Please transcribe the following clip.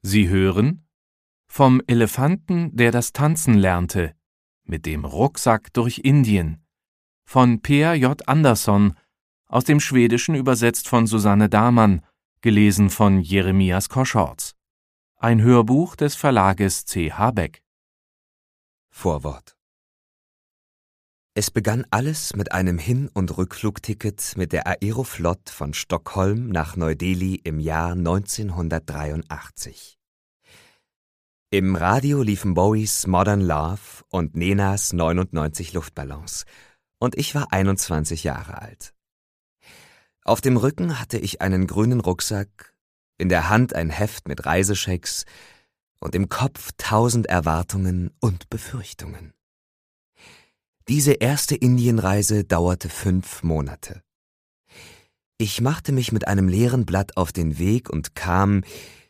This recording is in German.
Sie hören vom Elefanten, der das Tanzen lernte, mit dem Rucksack durch Indien, von Peer J. Andersson, aus dem Schwedischen übersetzt von Susanne Damann, gelesen von Jeremias Koschorz. Ein Hörbuch des Verlages C.H. Beck. Vorwort. Es begann alles mit einem Hin- und Rückflugticket mit der Aeroflot von Stockholm nach Neu-Delhi im Jahr 1983. Im Radio liefen Bowies Modern Love und Nenas 99 Luftballons und ich war 21 Jahre alt. Auf dem Rücken hatte ich einen grünen Rucksack, in der Hand ein Heft mit Reiseschecks und im Kopf 1000 Erwartungen und Befürchtungen. Diese erste Indienreise dauerte 5 Monate. Ich machte mich mit einem leeren Blatt auf den Weg und kam,